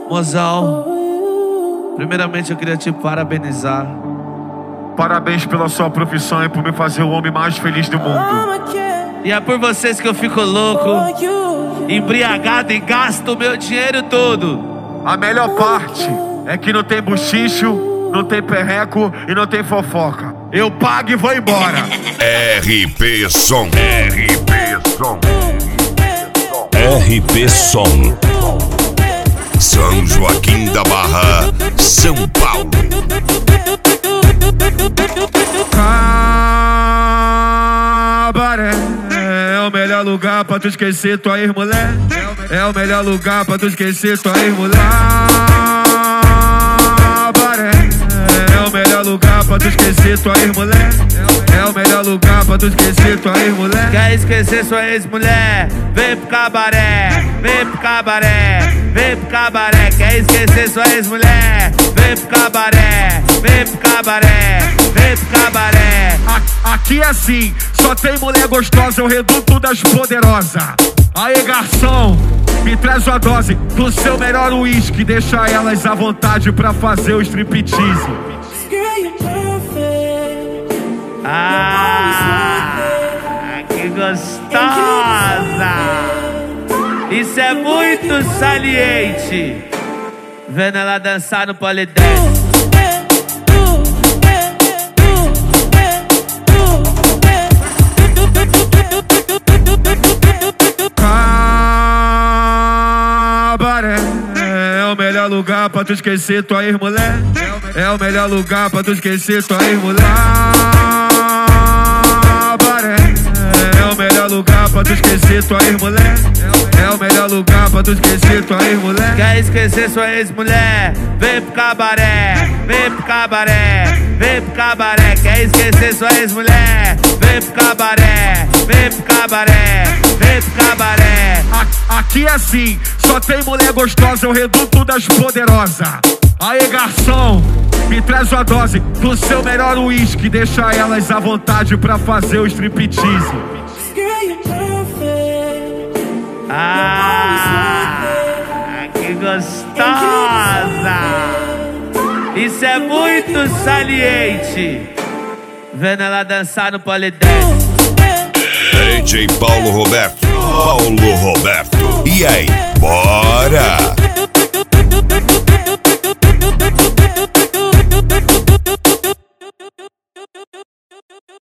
Mozão, primeiramente eu queria te parabenizar. Parabéns pela sua profissão e por me fazer o homem mais feliz do mundo. E é por vocês que eu fico louco, embriagado e gasto o meu dinheiro todo. A melhor parte é que não tem buchicho, não tem perreco e não tem fofoca. Eu pago e vou embora. RP Som. RP Som. São Joaquim da Barra, São Paulo. Cabaré é o melhor lugar pra tu esquecer tua ex-mulher. É o melhor lugar pra tu esquecer tua ex-mulher. Cabaré é o melhor lugar pra tu esquecer tua ex-mulher. É o melhor lugar pra tu esquecer tua ex-mulher. Quer esquecer sua ex-mulher? Vem pro cabaré, vem pro cabaré, vem pro cabaré. Quer esquecer sua ex-mulher? Vem pro cabaré, vem pro cabaré, vem pro cabaré. Aqui é assim, só tem mulher gostosa, é o reduto das poderosas. Aí garçom, me traz uma dose do seu melhor uísque. Deixa elas à vontade pra fazer o striptease. Que gostosa! Isso é muito saliente. Vendo ela dançar no polidense. Cabaré é o melhor lugar pra tu esquecer tua ex-mulher. É o melhor lugar pra tu esquecer tua ex-mulher. Cabaré é o melhor lugar pra tu esquecer tua ex-mulher. É o melhor lugar pra tu esquecer tua ex-mulher. Quer esquecer sua ex-mulher? Vem pro cabaré, vem pro cabaré, vem pro cabaré. Quer esquecer sua ex-mulher? Vem pro cabaré, vem pro cabaré, vem pro cabaré. Aqui é assim, só tem mulher gostosa, é o reduto das poderosas. Aí garçom, me traz uma dose do seu melhor uísque. Deixa elas à vontade pra fazer o striptease. Que gostosa! Isso é muito saliente. Vendo ela dançar no polidense. DJ Paulo Roberto. E aí, bora!